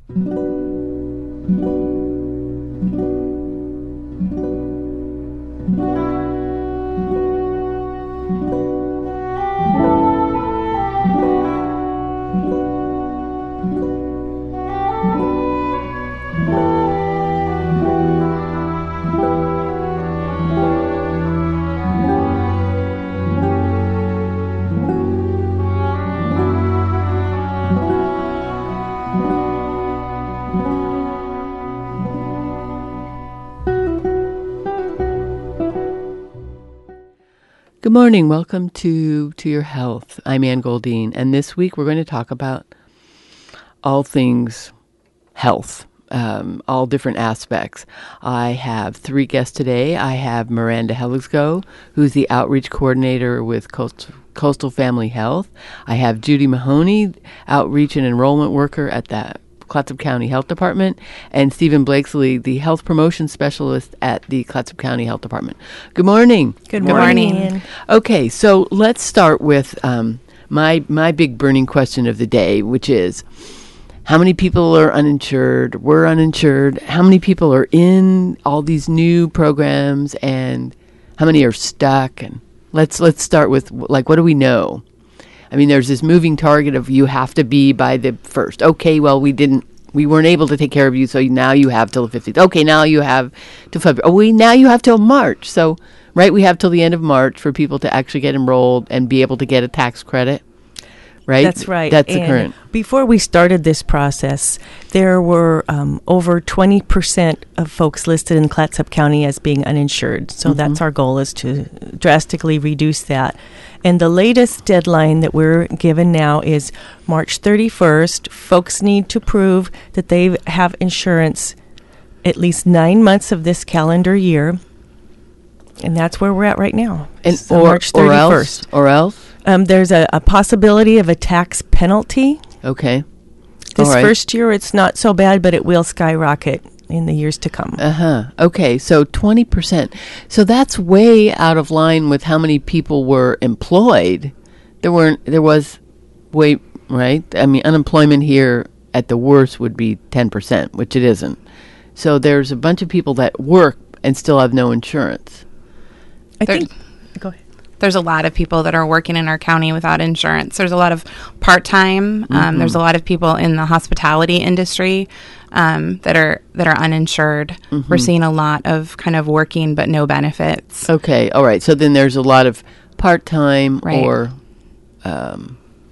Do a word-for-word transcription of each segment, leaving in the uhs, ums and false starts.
Good morning. Welcome to To Your Health. I'm Ann Goldine, and this week we're going to talk about all things health, um, all different aspects. I have three guests today. I have Miranda Helligsgo, who's the outreach coordinator with Coastal, Coastal Family Health. I have Judy Mahoney, outreach and enrollment worker at the Clatsop County Health Department, and Stephen Blakesley, the health promotion specialist at the Clatsop County Health Department. Good morning. Good morning. Good morning. Okay, so let's start with um, my my big burning question of the day, which is, how many people are uninsured, were uninsured? How many people are in all these new programs, and how many are stuck? And let's let's start with, like, what do we know? I mean, there's this moving target of you have to be by the first. Okay, well, we didn't, we weren't able to take care of you, so now you have till the fifteenth. Okay, now you have till February. Oh, we now you have till March. So, right, we have till the end of March for people to actually get enrolled and be able to get a tax credit. Right? That's right. That's and the current. Before we started this process, there were um, over twenty percent of folks listed in Clatsop County as being uninsured. So mm-hmm. that's our goal, is to drastically reduce that. And the latest deadline that we're given now is March thirty-first. Folks need to prove that they have insurance at least nine months of this calendar year. And that's where we're at right now. And so or, March thirty-first. Or else? Or else? Um, there's a, a possibility of a tax penalty. Okay. This All right. first year, it's not so bad, but it will skyrocket in the years to come. Uh-huh. Okay, so twenty percent. So that's way out of line with how many people were employed. There weren't, there was way, right? I mean, unemployment here at the worst would be ten percent, which it isn't. So there's a bunch of people that work and still have no insurance. I there, think, go ahead. There's a lot of people that are working in our county without insurance. There's a lot of part-time. Um, Mm-hmm. There's a lot of people in the hospitality industry um, that are that are uninsured. Mm-hmm. We're seeing a lot of kind of working but no benefits. Okay, all right. So then there's a lot of part-time Right. or um,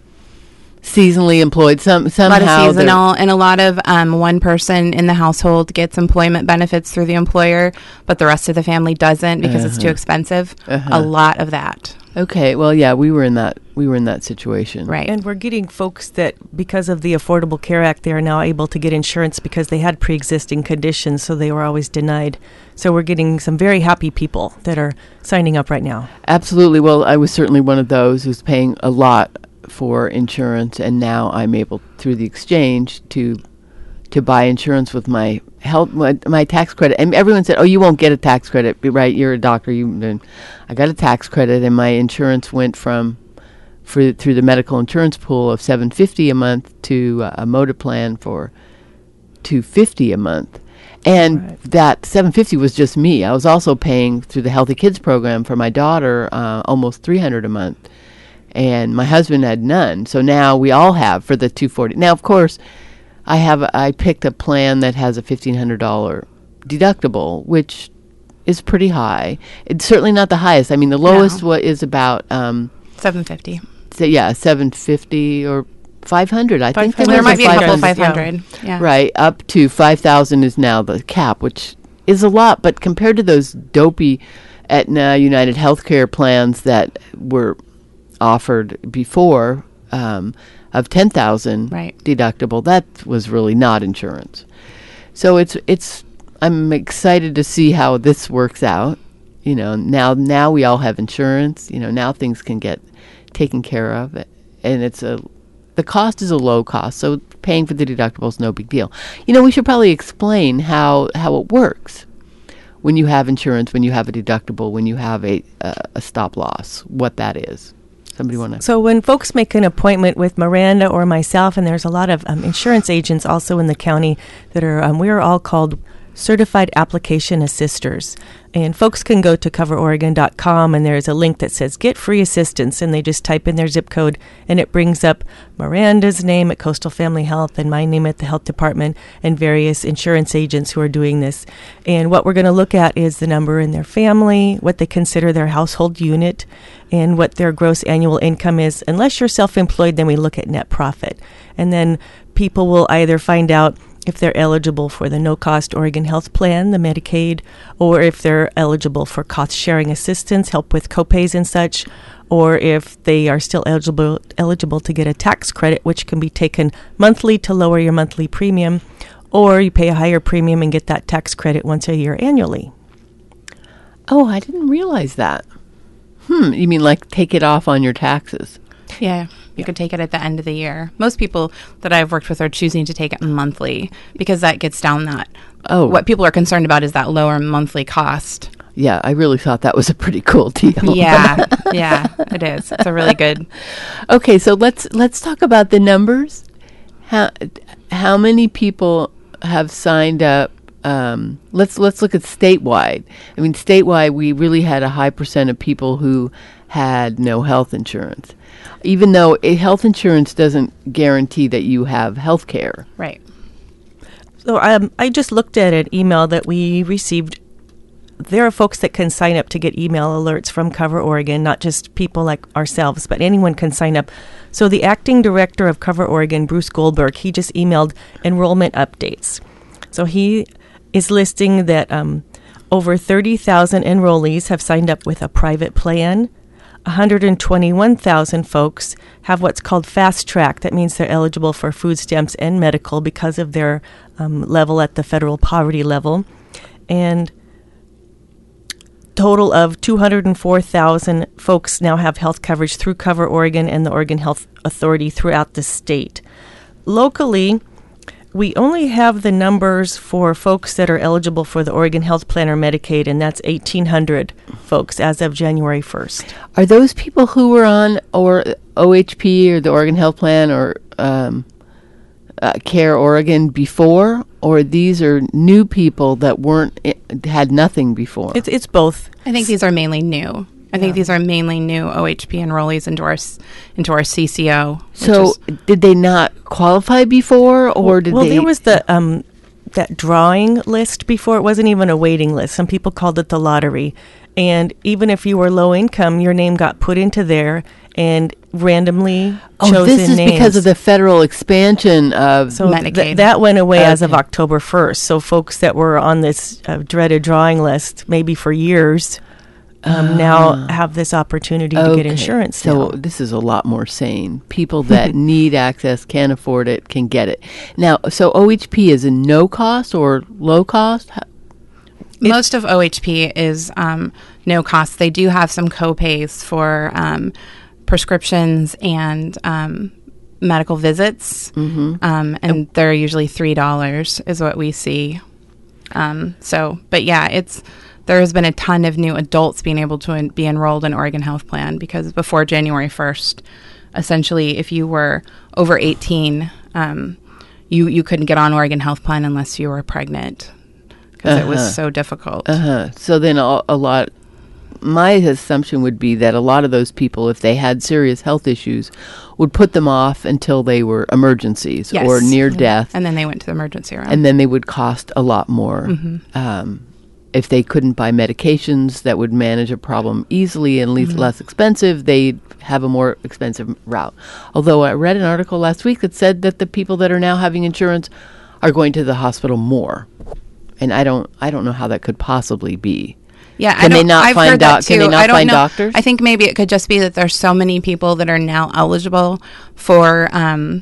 seasonally employed. Some A somehow lot of they're- seasonal, and a lot of um, one person in the household gets employment benefits through the employer, but the rest of the family doesn't because it's too expensive. Uh-huh. A lot of that. Okay, well, yeah, we were in that we were in that situation. Right. And we're getting folks that, because of the Affordable Care Act, they are now able to get insurance because they had pre-existing conditions, so they were always denied. So we're getting some very happy people that are signing up right now. Absolutely. Well, I was certainly one of those who's paying a lot for insurance, and now I'm able, through the exchange, to to buy insurance with my health, my, my tax credit. And everyone said, "Oh, you won't get a tax credit, right? You're a doctor." You, I got a tax credit, and my insurance went from, for through the medical insurance pool of seven fifty a month to uh, a motor plan for two fifty a month. And Right. that seven fifty was just me. I was also paying through the Healthy Kids program for my daughter uh, almost three hundred a month. And my husband had none. So now we all have for the two forty. Now, of course, I have I picked a plan that has a fifteen hundred dollars deductible, which is pretty high. It's certainly not the highest. I mean, the lowest No. wa- is about um, seven fifty. so yeah, seven fifty or five hundred. I think five There was might a be a couple five five hundred. hundred. Yeah. Right, up to five thousand is now the cap, which is a lot, but compared to those dopey Aetna United Healthcare plans that were offered before, um, of ten thousand Right. deductible, that was really not insurance. So it's it's I'm excited to see how this works out. You know, now now we all have insurance. You know, now things can get taken care of, and it's a the cost is a low cost, so paying for the deductible is no big deal. You know, we should probably explain how how it works when you have insurance, when you have a deductible, when you have a a, a stop loss, what that is. somebody want to? So when folks make an appointment with Miranda or myself, and there's a lot of um, insurance agents also in the county that are, um, we are all called Certified Application Assisters. And folks can go to cover oregon dot com, and there's a link that says get free assistance, and they just type in their zip code, and it brings up Miranda's name at Coastal Family Health and my name at the health department and various insurance agents who are doing this. And what we're going to look at is the number in their family, what they consider their household unit, and what their gross annual income is. Unless you're self-employed, then we look at net profit. And then people will either find out if they're eligible for the no-cost Oregon Health Plan, the Medicaid, or if they're eligible for cost-sharing assistance, help with copays and such, or if they are still eligible eligible to get a tax credit, which can be taken monthly to lower your monthly premium, or you pay a higher premium and get that tax credit once a year annually. Oh, I didn't realize that. Hmm, you mean like take it off on your taxes? Yeah, you could take it at the end of the year. Most people that I've worked with are choosing to take it monthly because that gets down that. Oh. What people are concerned about is that lower monthly cost. Yeah, I really thought that was a pretty cool deal. Yeah, yeah, it is. It's a really good. Okay, so let's let's talk about the numbers. How how many people have signed up? Um, let's let's look at statewide. I mean, statewide, we really had a high percent of people who had no health insurance, even though a health insurance doesn't guarantee that you have health care. Right. So um, I just looked at an email that we received. There are folks that can sign up to get email alerts from Cover Oregon, not just people like ourselves, but anyone can sign up. So the acting director of Cover Oregon, Bruce Goldberg, he just emailed enrollment updates. So he is listing that um, over thirty thousand enrollees have signed up with a private plan. one hundred twenty-one thousand folks have what's called fast track. That means they're eligible for food stamps and medical because of their um, level at the federal poverty level. And total of two hundred four thousand folks now have health coverage through Cover Oregon and the Oregon Health Authority throughout the state. Locally, we only have the numbers for folks that are eligible for the Oregon Health Plan or Medicaid, and that's eighteen hundred folks as of January first. Are those people who were on or O H P or the Oregon Health Plan or um, uh, Care Oregon before, or these are new people that weren't had nothing before? It's it's both. I think these are mainly new. I Yeah. think these are mainly new O H P enrollees into our s- into our C C O. So did they not qualify before, or did well, they? there was the um, that drawing list before. It wasn't even a waiting list. Some people called it the lottery. And even if you were low income, your name got put into there and randomly oh, chosen this is names. because of the federal expansion of So th- Medicaid. that went away as of Okay. October first. So folks that were on this uh, dreaded drawing list, maybe for years, um, now have this opportunity to get Okay. insurance. So now. this is a lot more sane. People that need access, can't afford it, can get it. Now, so O H P is a no cost or low cost? How- Most of O H P is um, no cost. They do have some copays for um, prescriptions and um, medical visits, Mm-hmm. um, and they're usually three dollars is what we see. Um, so, but yeah, it's there has been a ton of new adults being able to en- be enrolled in Oregon Health Plan because before January first, essentially, if you were over eighteen, um, you you couldn't get on Oregon Health Plan unless you were pregnant. Because it Uh-huh. was so difficult. Uh-huh. So then a, a lot, my assumption would be that a lot of those people, if they had serious health issues, would put them off until they were emergencies Yes. or near death, And then they went to the emergency room. and then they would cost a lot more. Um, if they couldn't buy medications that would manage a problem easily and le- less expensive, they'd have a more expensive route. Although I read an article last week that said that the people that are now having insurance are going to the hospital more. And I don't, I don't know how that could possibly be. yeah, Can I they don't, not I've find heard that doc- can too. they not I don't find know. doctors? I think maybe it could just be that there's so many people that are now eligible for um,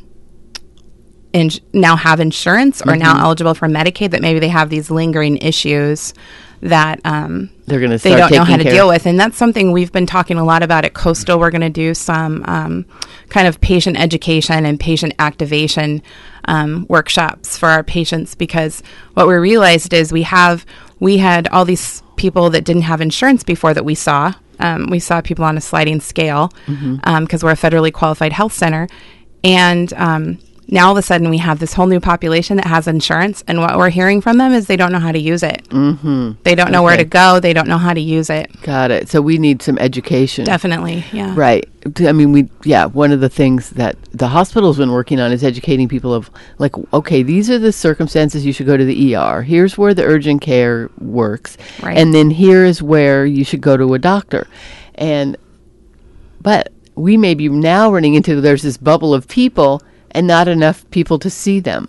in, now have insurance or Mm-hmm. now eligible for Medicaid that maybe they have these lingering issues that um, They're going to they start don't know how taking to care- deal with. And that's something we've been talking a lot about at Coastal. We're going to do some um, kind of patient education and patient activation um, workshops for our patients, because what we realized is we have we had all these people that didn't have insurance before that we saw Um, we saw people on a sliding scale because mm-hmm. um, we're a federally qualified health center. And um, now all of a sudden we have this whole new population that has insurance. And what we're hearing from them is they don't know how to use it. Mm-hmm. They don't know okay. where to go. They don't know how to use it. Got it. So we need some education. Definitely, yeah. Right. I mean, we, yeah, one of the things that the hospital's been working on is educating people of, like, okay, these are the circumstances you should go to the E R. Here's where the urgent care works. Right. And then here is where you should go to a doctor. And, but we may be now running into, there's this bubble of people and not enough people to see them.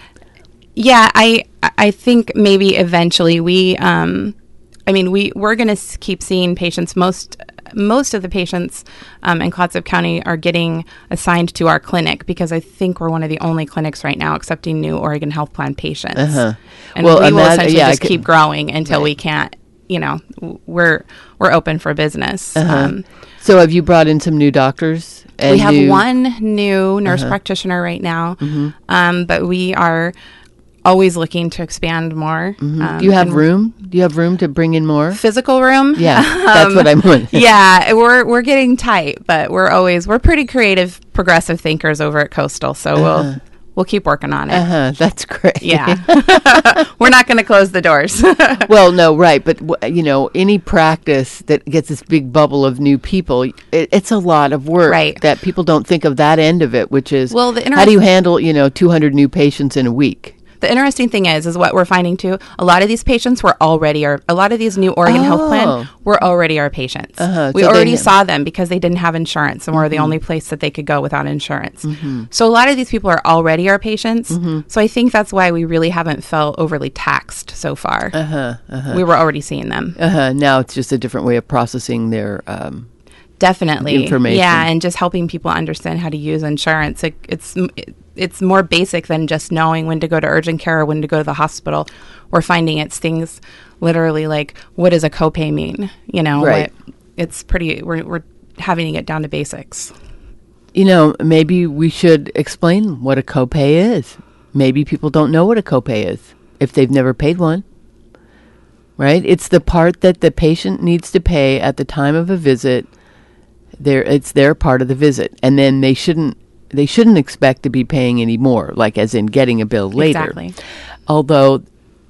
Yeah, I I think maybe eventually we, um, I mean, we, we're going to s- keep seeing patients. Most most of the patients um, in Clatsop County are getting assigned to our clinic because I think we're one of the only clinics right now accepting new Oregon Health Plan patients. Uh-huh. And well, we will imagine, essentially yeah, just keep growing until right. we can't, you know, we're we're open for business. Uh-huh. Um, so have you brought in some new doctors? And we have new one new nurse uh-huh. practitioner right now, mm-hmm. um, but we are always looking to expand more. Mm-hmm. Um, Do you have room? Do you have room to bring in more? Physical room? Yeah, that's um, what I'm wondering. Yeah, we're we're getting tight, but we're always we're pretty creative, progressive thinkers over at Coastal, so uh-huh. we'll we'll keep working on it. Uh-huh, that's great. Yeah, we're not going to close the doors. Well, no, right, but w- you know, any practice that gets this big bubble of new people, it, it's a lot of work. Right. That people don't think of that end of it, which is well, the interest- how do you handle you know two hundred new patients in a week? The interesting thing is, is what we're finding too. A lot of these patients were already our. A lot of these new Oregon oh. Health Plan were already our patients. Uh-huh. We so already saw them because they didn't have insurance, and mm-hmm. we're the only place that they could go without insurance. Mm-hmm. So a lot of these people are already our patients. Mm-hmm. So I think that's why we really haven't felt overly taxed so far. Uh-huh. Uh-huh. We were already seeing them. Uh-huh. Now it's just a different way of processing their. Um Definitely. Information. Yeah, and just helping people understand how to use insurance. It, it's it's more basic than just knowing when to go to urgent care or when to go to the hospital. We're finding it's things literally like, what does a copay mean? You know, right. what, it's pretty, we're, we're having to get down to basics. You know, maybe we should explain what a copay is. Maybe people don't know what a copay is if they've never paid one. Right? It's the part that the patient needs to pay at the time of a visit. Their, it's their part of the visit, and then they shouldn't they shouldn't expect to be paying any more, like as in getting a bill later. Exactly. Although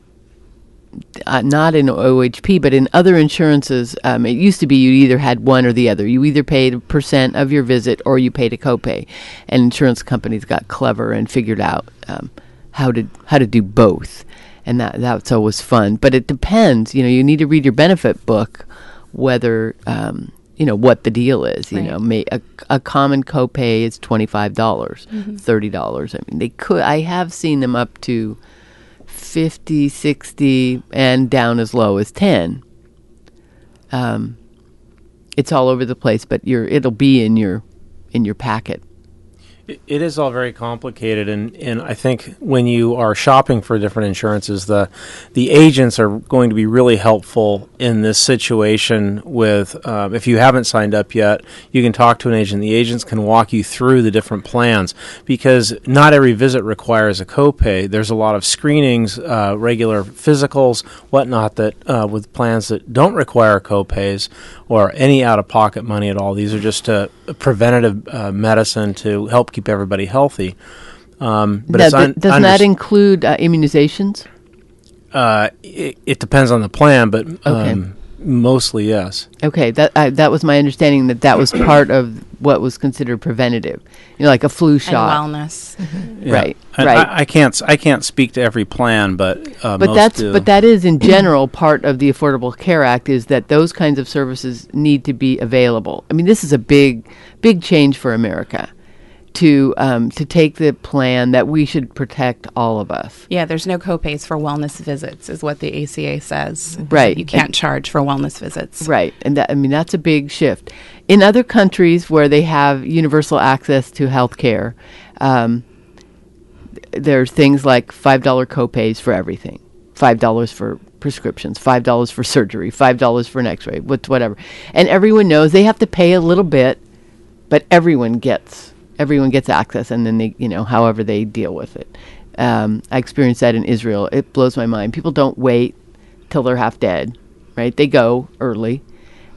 uh, not in O H P, but in other insurances, um, it used to be you either had one or the other. You either paid a percent of your visit or you paid a copay, and insurance companies got clever and figured out um, how to how to do both, and that that's always fun. But it depends. You know, you need to read your benefit book whether. Um, you know, what the deal is, you right. know, may, a, a common copay is twenty-five dollars, mm-hmm. thirty dollars. I mean, they could, I have seen them up to fifty, sixty and down as low as ten. Um, it's all over the place, but you're, it'll be in your, in your packet. It is all very complicated, and, and I think when you are shopping for different insurances, the the agents are going to be really helpful in this situation with, uh, if you haven't signed up yet, you can talk to an agent. The agents can walk you through the different plans, because not every visit requires a copay. There's a lot of screenings, uh, regular physicals, whatnot, that uh, with plans that don't require copays or any out-of-pocket money at all. These are just uh, preventative uh, medicine to help keep everybody healthy. Um, but now, it's un- doesn't under- that include uh, immunizations? Uh, it, it depends on the plan, but um, okay. mostly yes. Okay, that uh, that was my understanding, that that was part of what was considered preventative, you know, like a flu shot, and wellness. Mm-hmm. Yeah. Right, I, right. I, I can't I can't speak to every plan, but uh, but most that's do. but that is in general part of the Affordable Care Act, is that those kinds of services need to be available. I mean, this is a big big change for America. To um, to take the plan that we should protect all of us. Yeah, there's no copays for wellness visits, is what the A C A says. Right, you can't and, charge for wellness visits. Right, and that, I mean that's a big shift. In other countries where they have universal access to health care, um, there's things like five dollar copays for everything, five dollars for prescriptions, five dollars for surgery, five dollars for an X-ray, whatever, and everyone knows they have to pay a little bit, but everyone gets. Everyone gets access, and then they, you know, however they deal with it. Um, I experienced that in Israel. It blows my mind. People don't wait till they're half dead, right? They go early,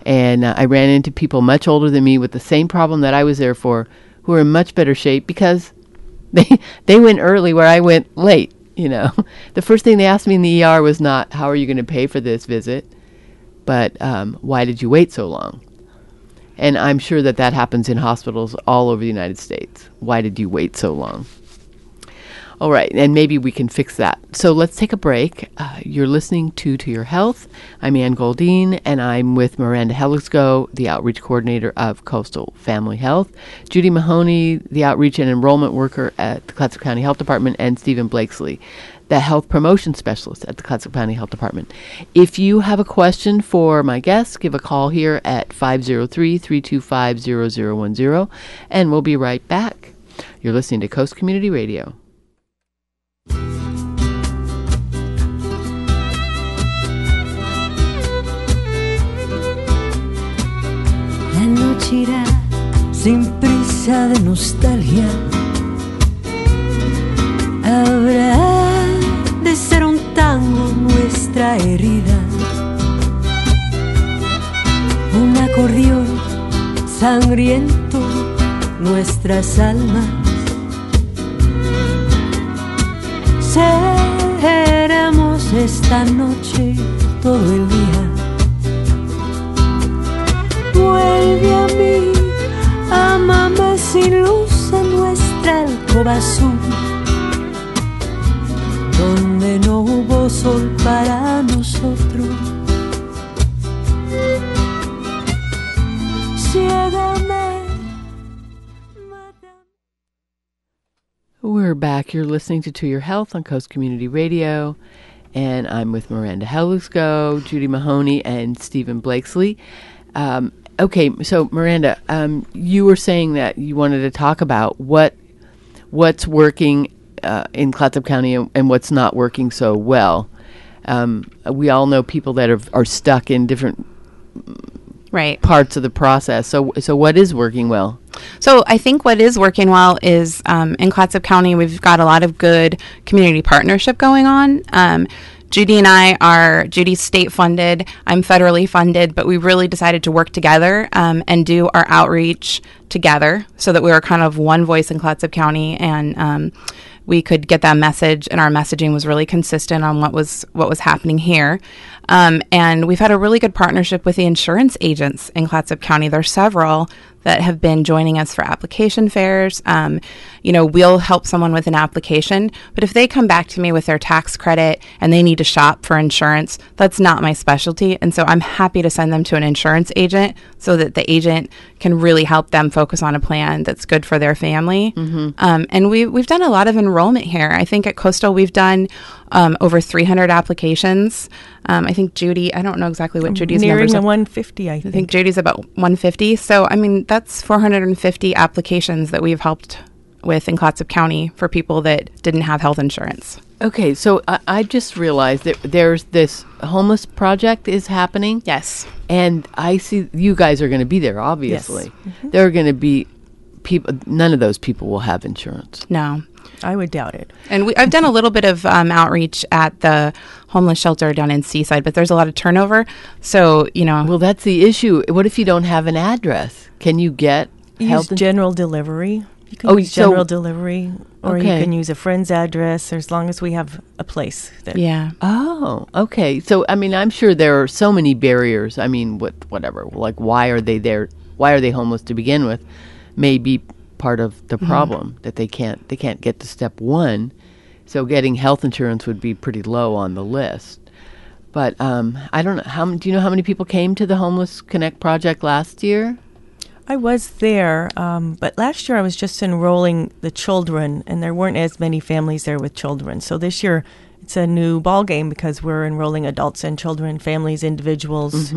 And uh, I ran into people much older than me with the same problem that I was there for, who are in much better shape because they they went early where I went late. You know, the first thing they asked me in the E R was not, how are you going to pay for this visit? But um, why did you wait so long? And I'm sure that that happens in hospitals all over the United States. Why did you wait so long? All right, and maybe we can fix that. So let's take a break. Uh, you're listening to To Your Health. I'm Ann Goldine, and I'm with Miranda Helligsgo, the Outreach Coordinator of Coastal Family Health, Judy Mahoney, the Outreach and Enrollment Worker at the Clatsop County Health Department, and Stephen Blakesley, the Health Promotion Specialist at the Clatsop County Health Department. If you have a question for my guests, give a call here at five oh three, three two five, zero zero one zero, and we'll be right back. You're listening to Coast Community Radio. La noche irá sin prisa de nostalgia. Habrá de ser un tango nuestra herida, un acordeón sangriento nuestras almas. Seremos esta noche todo el día. Vuelve a mí, ámame sin luz en nuestra alcoba azul, donde no hubo sol para nosotros. Ciégame, mátame. We're back. You're listening to To Your Health on Coast Community Radio, and I'm with Miranda Helligsgo, Judy Mahoney, and Stephen Blakesley. Um, okay, so Miranda, um, you were saying that you wanted to talk about what what's working uh, in Clatsop County and, and what's not working so well. Um, we all know people that are, are stuck in different Right. parts of the process. So, so what is working well? So I think what is working well is um, in Clatsop County, we've got a lot of good community partnership going on. Um, Judy and I are, Judy's state funded, I'm federally funded, but we really decided to work together um, and do our outreach together so that we were kind of one voice in Clatsop County, and um, we could get that message, and our messaging was really consistent on what was what was happening here. Um, and we've had a really good partnership with the insurance agents in Clatsop County. There are several that have been joining us for application fairs. Um, you know, we'll help someone with an application, but if they come back to me with their tax credit and they need to shop for insurance, that's not my specialty. And so I'm happy to send them to an insurance agent so that the agent can really help them focus on a plan that's good for their family. Mm-hmm. Um, and we, we've done a lot of enrollment here. I think at Coastal we've done um, over three hundred applications. Um, I think Judy, I don't know exactly what Judy's Nearing numbers the are. one fifty, I think. I think Judy's about one fifty. So, I mean, that's four hundred fifty applications that we've helped with in Clatsop County for people that didn't have health insurance. Okay, so I, I just realized that there's this homeless project is happening. Yes. And I see you guys are going to be there, obviously. Yes. Mm-hmm. There are going to be people, none of those people will have insurance. No. I would doubt it. And we, I've done a little bit of um, outreach at the homeless shelter down in Seaside, but there's a lot of turnover. So, you know. Well, that's the issue. What if you don't have an address? Can you get Use health ins- general delivery. You can Oh, use so- general delivery, or Okay. you can use a friend's address, as long as we have a place. That Yeah. Oh, okay. So, I mean, I'm sure there are so many barriers. I mean, what, whatever. Like, why are they there? Why are they homeless to begin with? May be part of the problem that they can't they can't get to step one. So, getting health insurance would be pretty low on the list. But um, I don't know. How m- do you know how many people came to the Homeless Connect project last year? I was there, um, but last year I was just enrolling the children, and there weren't as many families there with children. So this year it's a new ball game because we're enrolling adults and children, families, individuals.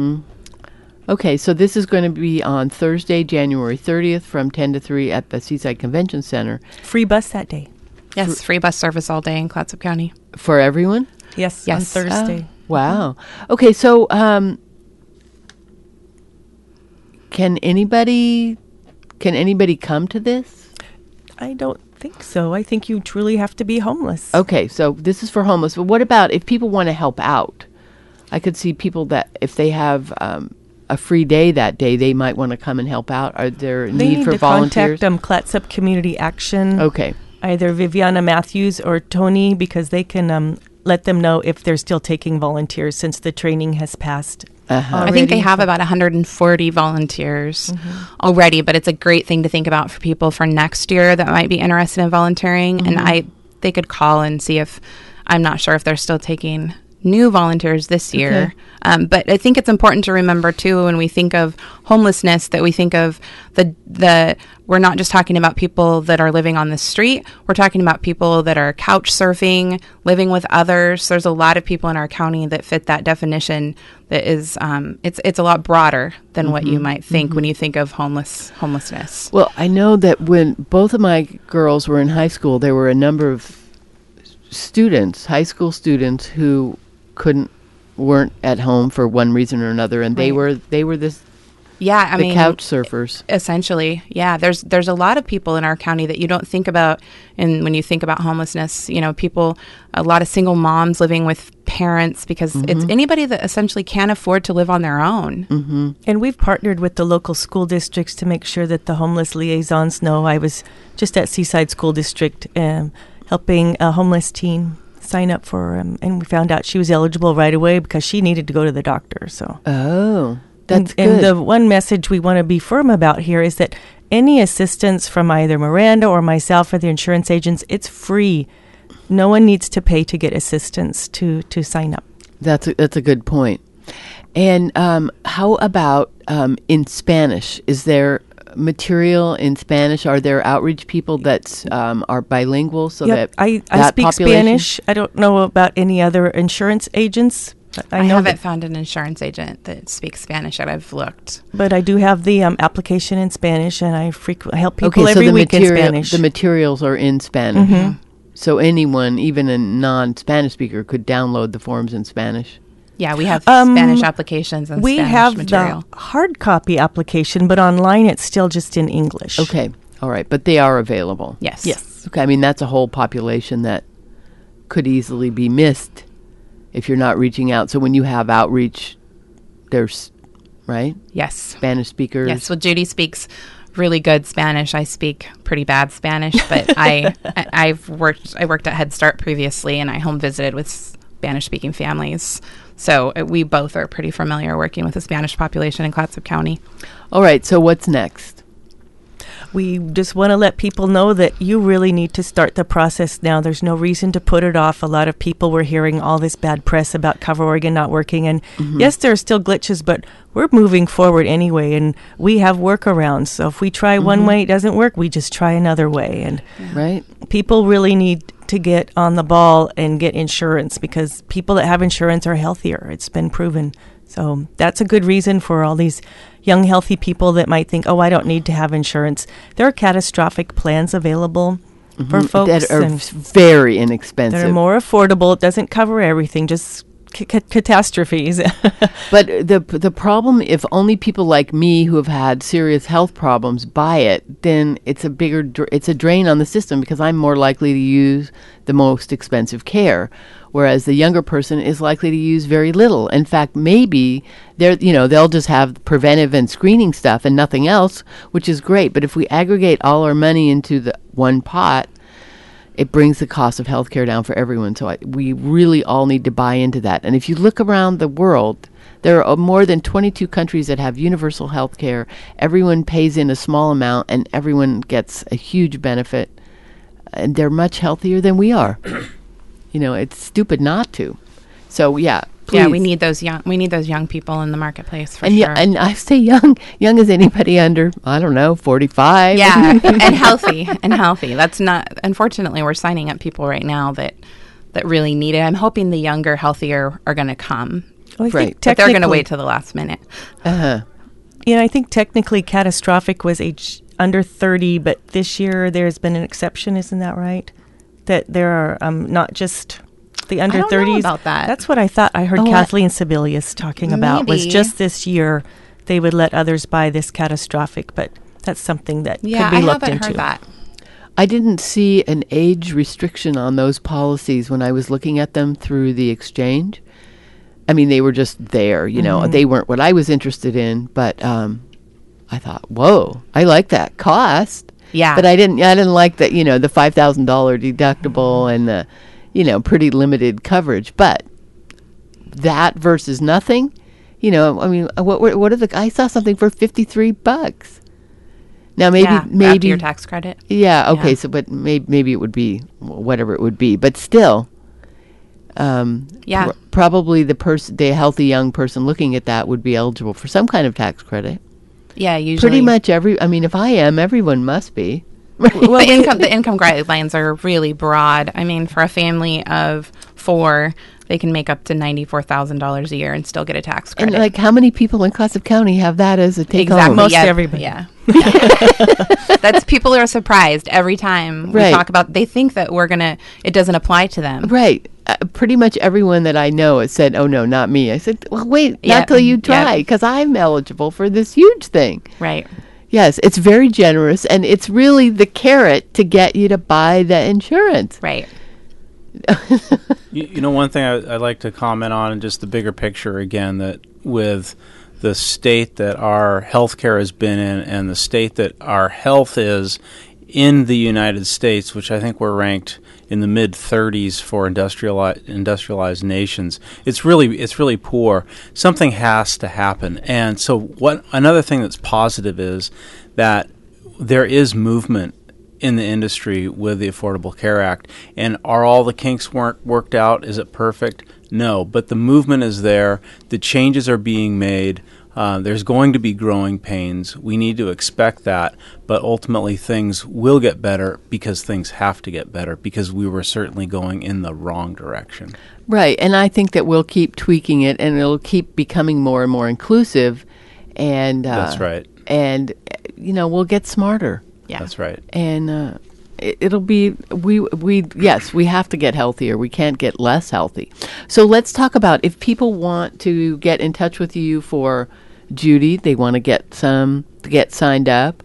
Okay, so this is going to be on Thursday, January thirtieth from ten to three at the Seaside Convention Center Free bus that day. Yes, free bus service all day in Clatsop County. for everyone. Yes, Yes. on Thursday. Wow. Okay, so um, can anybody can anybody come to this? I don't think so. I think you truly have to be homeless. Okay, so this is for homeless. But what about if people want to help out? I could see people that if they have um, a free day that day, they might want to come and help out. Are there a They need need for to volunteers? contact um, Clatsop Community Action. Okay. Either Viviana Matthews or Tony, because they can um, let them know if they're still taking volunteers since the training has passed. Uh-huh. I think they already. have about one hundred forty volunteers Mm-hmm. already, but it's a great thing to think about for people for next year that might be interested in volunteering. Mm-hmm. And I, they could call and see if, I'm not sure if they're still taking new volunteers this year. Okay. Um, but I think it's important to remember too, when we think of homelessness, that we think of the, the, we're not just talking about people that are living on the street. We're talking about people that are couch surfing, living with others. There's a lot of people in our county that fit that definition. That is, um, it's it's a lot broader than what you might think when you think of homeless homelessness. Well, I know that when both of my girls were in high school, there were a number of students, high school students, who couldn't, weren't at home for one reason or another, and they Right. were they were this Yeah, I the mean, couch surfers. essentially, yeah. There's there's a lot of people in our county that you don't think about, and when you think about homelessness, you know, people, a lot of single moms living with parents, because it's anybody that essentially can't afford to live on their own. And we've partnered with the local school districts to make sure that the homeless liaisons know. I was just at Seaside School District um, helping a homeless teen sign up for, um, and we found out she was eligible right away because she needed to go to the doctor. So, Oh, that's and, good. and the one message we want to be firm about here is that any assistance from either Miranda or myself or the insurance agents, it's free. No one needs to pay to get assistance to, to sign up. That's a, that's a good point. And um, how about um, in Spanish? Is there material in Spanish? Are there outreach people that um, are bilingual so Yep, that I, I that speak population- Spanish. I don't know about any other insurance agents. But I, I, know haven't that, found an insurance agent that speaks Spanish that I've looked. but I do have the um, application in Spanish, and I frequently help people Okay, so every the week material, in Spanish. the materials are in Spanish. Mhm. So anyone, even a non-Spanish speaker, could download the forms in Spanish. Yeah, we have Um, Spanish applications and we Spanish have material. the hard copy application, but online it's still just in English. Okay, all right, but they are available. Yes. Yes. Okay, I mean that's a whole population that could easily be missed if you're not reaching out. So when you have outreach, there's right Yes. Spanish speakers. Yes. Well, Judy speaks really good Spanish. I speak pretty bad Spanish, but I, I I've worked I worked at Head Start previously, and I home visited with Spanish-speaking families. So uh, we both are pretty familiar working with the Spanish population in Clatsop County. All right. So what's next? We just want to let people know that you really need to start the process now. There's no reason to put it off. A lot of people were hearing all this bad press about Cover Oregon not working. And yes, there are still glitches, but we're moving forward anyway. And we have workarounds. So if we try one way, it doesn't work, we just try another way. And Right. people really need to get on the ball and get insurance, because people that have insurance are healthier. It's been proven. So that's a good reason for all these young, healthy people that might think, oh, I don't need to have insurance. There are catastrophic plans available for folks that are and very inexpensive. that are more affordable. It doesn't cover everything, just c- c- catastrophes. But the the problem, if only people like me who have had serious health problems buy it, then it's a bigger dr- it's a drain on the system, because I'm more likely to use the most expensive care, whereas the younger person is likely to use very little. In fact, maybe they're you know they'll just have preventive and screening stuff and nothing else, which is great. But if we aggregate all our money into the one pot, it brings the cost of healthcare down for everyone. So I, we really all need to buy into that. And if you look around the world, there are more than twenty-two countries that have universal healthcare. Everyone pays in a small amount, and everyone gets a huge benefit. And they're much healthier than we are. You know, it's stupid not to. So yeah, please. Yeah, we need those young we need those young people in the marketplace for and sure. yeah, and I say young, young as anybody under I don't know forty-five. Yeah, and healthy and healthy. That's not. Unfortunately, we're signing up people right now that that really need it. I'm hoping the younger, healthier are going to come, Well, I Right. think but they're going to technically- wait till the last minute. Uh-huh. Yeah, I think technically catastrophic was age under thirty, but this year there's been an exception, isn't that right? That there are um, not just the under don't know thirties. about that. That's what I thought I heard Oh, I- Kathleen Sebelius talking about, was Maybe. just this year they would let others buy this catastrophic, but that's something that Yeah, could be I looked haven't into. heard that. I didn't see an age restriction on those policies when I was looking at them through the exchange. I mean, they were just there, you know. They weren't what I was interested in, but um, I thought, whoa, I like that cost. Yeah. But I didn't. I didn't like that. You know, the five thousand dollar deductible and the, you know, pretty limited coverage. But that versus nothing, you know. I mean, what what, what are the? I saw something for fifty three bucks. Now maybe yeah, after maybe your tax credit. Yeah. Okay. Yeah. So, but maybe maybe it would be whatever it would be. But still, um, Yeah. pr- probably the person, the healthy young person looking at that would be eligible for some kind of tax credit. Yeah, usually. Pretty much every. I mean, if I am, everyone must be. Well, the income the income guidelines are really broad. I mean, for a family of four, they can make up to ninety four thousand dollars a year and still get a tax And credit. like, how many people in Clatsop County have that as a take Exactly. home? Most yeah, everybody. Yeah. Yeah. That's people are surprised every time we Right. talk about. They think that we're gonna. It doesn't apply to them. Right. Uh, pretty much everyone that I know has said, "Oh no, not me." I said, "Well, wait, Yeah. not till you Yeah. try, because I'm eligible for this huge thing." Right. Yes, it's very generous, and it's really the carrot to get you to buy the insurance. Right. You, you know, one thing I, I'd like to comment on, and just the bigger picture again, that with the state that our healthcare has been in and the state that our health is in the United States, which I think we're ranked in the mid thirties for industrialized industrialized nations, it's really it's really poor. Something has to happen, and so what? Another thing that's positive is that there is movement in the industry with the Affordable Care Act. And are all the kinks weren't worked out? Is it perfect? No, but the movement is there. The changes are being made. Uh, there's going to be growing pains. We need to expect that, but ultimately things will get better because things have to get better, because we were certainly going in the wrong direction. Right, and I think that we'll keep tweaking it, and it'll keep becoming more and more inclusive, and uh, That's right. And you know, we'll get smarter. Yeah. That's right. And uh, it, it'll be we we yes, we have to get healthier. We can't get less healthy. So let's talk about if people want to get in touch with you for Judy, they want to get some to get signed up,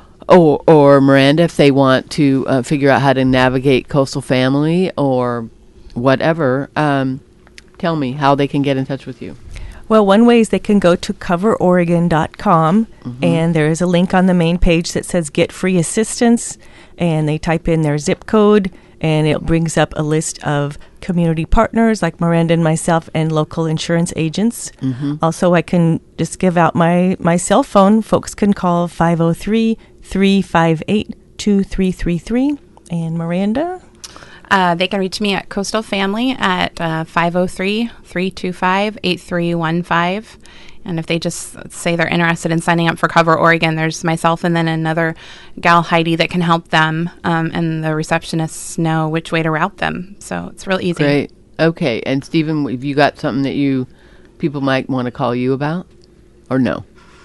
or or Miranda, if they want to uh, figure out how to navigate Coastal Family or whatever. Um, tell me how they can get in touch with you. Well, one way is they can go to cover oregon dot com, mm-hmm. and there is a link on the main page that says Get Free Assistance, and they type in their zip code, and it brings up a list of community partners like Miranda and myself and local insurance agents. Mm-hmm. Also, I can just give out my, my cell phone. Folks can call five oh three, three five eight, two three three three. And Miranda? Uh, they can reach me at Coastal Family at uh, five oh three, three two five, eight three one five. And if they just say they're interested in signing up for Cover Oregon, there's myself and then another gal, Heidi, that can help them. Um, and the receptionists know which way to route them. So it's real easy. Great. Okay. And Stephen, have you got something that you people might want to call you about? Or no?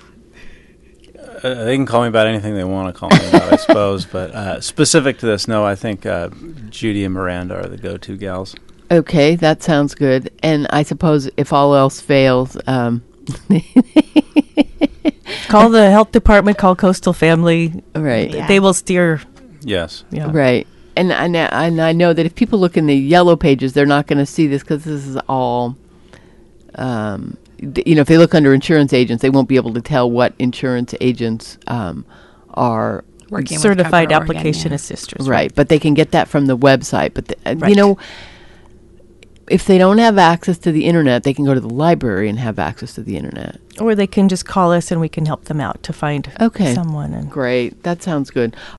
Uh, they can call me about anything they want to call me about, I suppose. But uh, specific to this, no, I think uh, Judy and Miranda are the go-to gals. Okay, that sounds good. And I suppose if all else fails, um, call the health department, call Coastal Family. right, Yeah. They will steer. Yes. Yeah. right. And I know, and I know that if people look in the yellow pages, they're not going to see this because this is all. Um, th- you know, if they look under insurance agents, they won't be able to tell what insurance agents um, are. Working with Certified Cover Oregon, application yeah. assisters. Right, but they can get that from the website. But the, uh, Right. you know, if they don't have access to the internet, they can go to the library and have access to the internet. Or they can just call us and we can help them out to find Okay. someone. And Great, that sounds good.